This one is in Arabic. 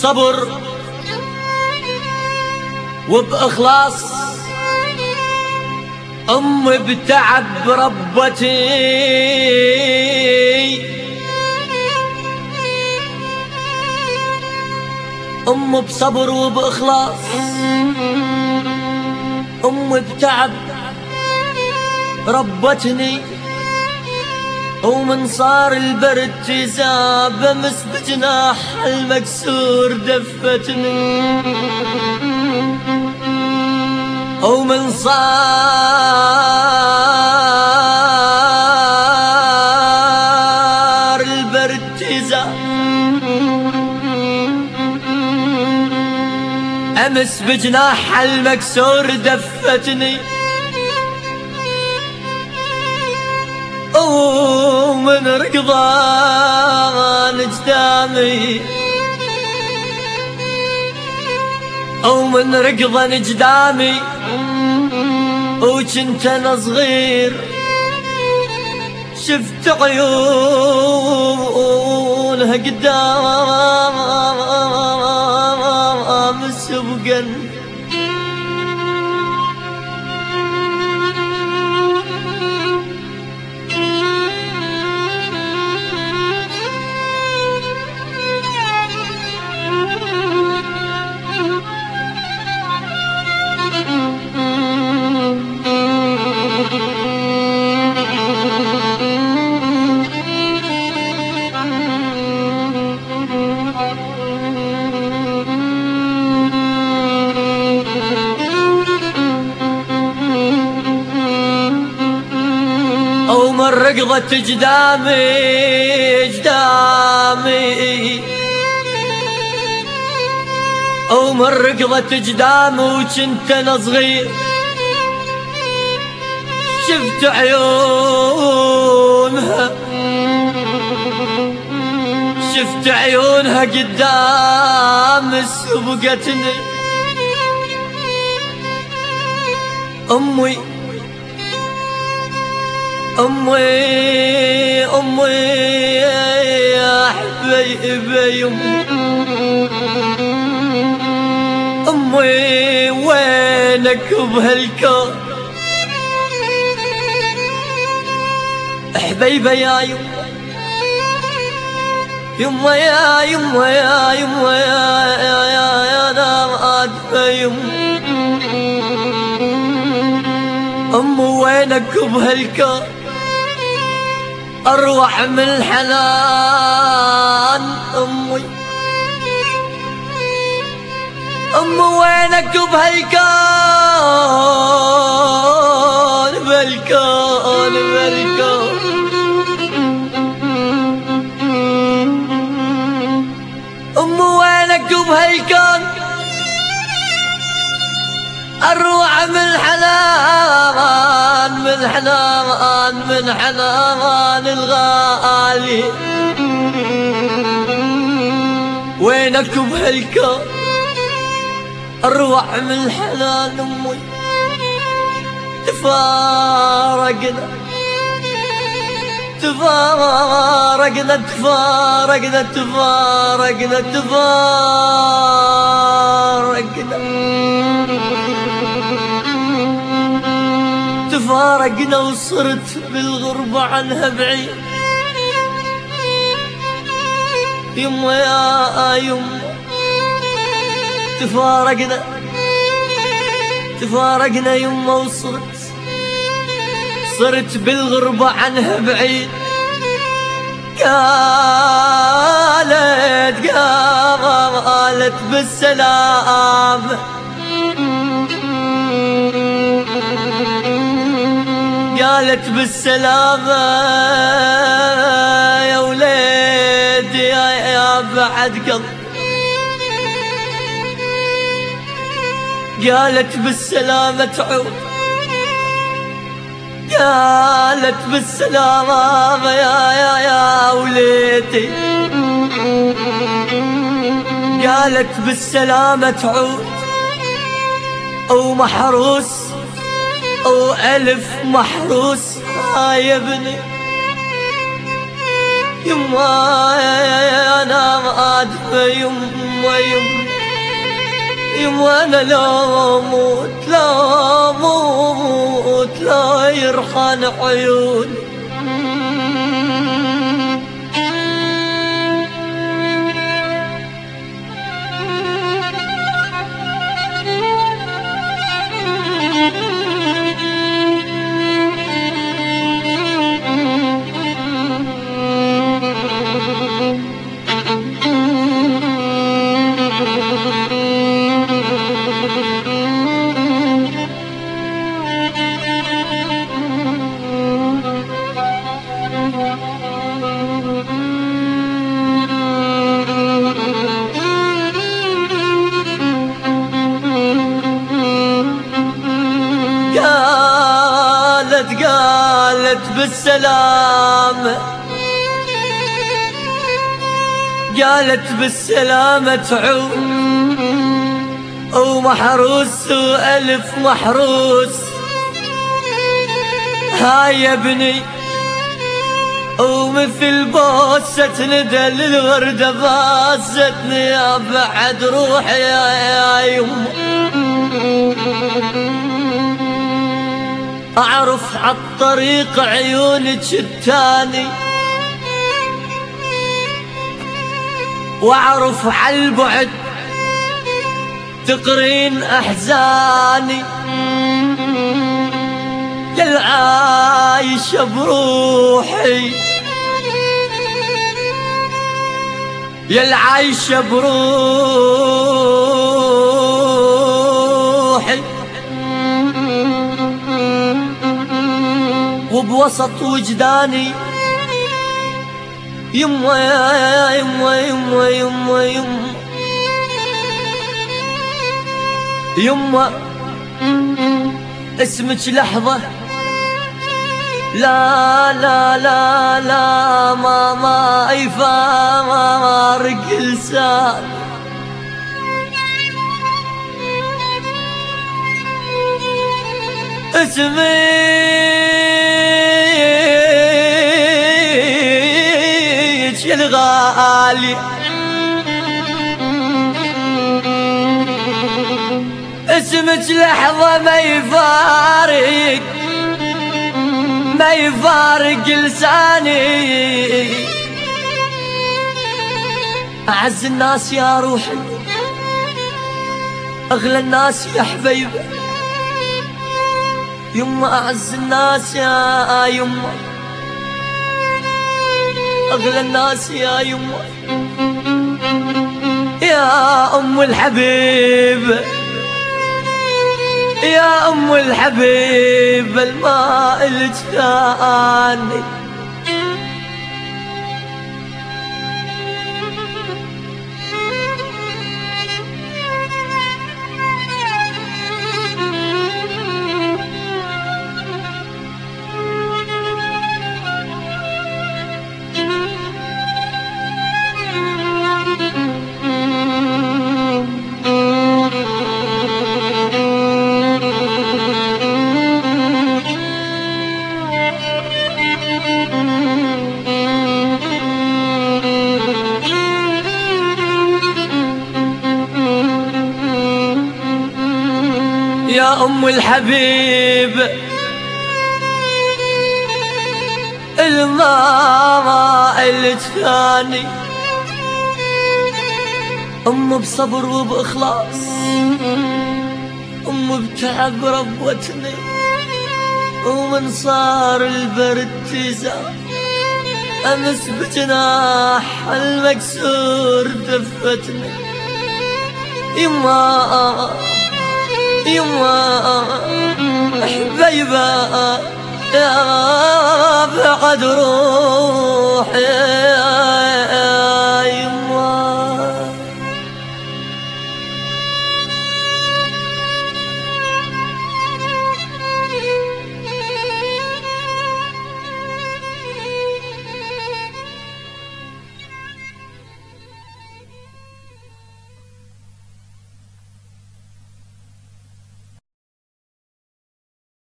بصبر وبإخلاص، أمي بتعب ربتي، أمي بصبر وبإخلاص، أمي بتعب ربتني، ومن صار البرد تزاب بمس بجناح المكسور دفتني، ومن صار البرد تزاب أمس بجناح المكسور دفتني، ومن ركضان جدامي، ومن ركضان جدامي، وجنت انا صغير شفت عيونها قدام سبقا، ومن ركضت جدامي ومن ركضت جدامي، وجنت انا صغير شفت عيونها قدام سبقتني، أمي يا حبيبي، أمي وينك بهالكون، حبيبي يا يما يا يما يا يما يا نار يما، أمي وينك بهالكون، أروح من الحنان، أمي وينك بهالكون، بالكون أمي وينك بهالكون، أروح من حنان الغالي، وينك بهالكون، أروح من الحنان، أمي تفارقنا تفارقنا، وصرت بالغربة عنها بعيد، يما يا يما تفارقنا يما، وصرت بالغربة عنها بعيد، قالت بالسلامة، قالت بالسلامة يا وليدي يا بعد قلب، قالت بالسلامة تعود، قالت بالسلامة يا وليدي، قالت بالسلامة تعود، ومحروس وألف محروس يا ابني، يما انا ما ادري يما يما انا لا موت لا موت لا يرخان عيوني. قالت بالسلامة قالت بالسلامة تعود ومحروس وألف محروس. هاي يا ابني ومثل بوسة ندى للوردة باستني يا بعد روحي يا يما. أعرف عالطريق عيونك التاني وأعرف عالبعد تقرين أحزاني. يا العايشة بروحي يا العايشة بروحي وبوسط وجداني. يما يا يما يما يما يما يما اسمك لحظة لا لا لا لا ما يفارق لسان. اسمك يا الغالي اسمك لحظة ما يفارق لساني. أعز الناس يا روحي أغلى الناس يا حبيبة. يما أعز الناس يا يما أغلى الناس يا يما. يا أم الحبيب يا أم الحبيب الماء الجاني. يا أم الحبيب الماء الجاني. أم بصبر وبإخلاص أم بتعب ربتني ومن صار البرد تزال أمس بجناح المكسور دفتني. يما يما حبيبة يا بعد روحي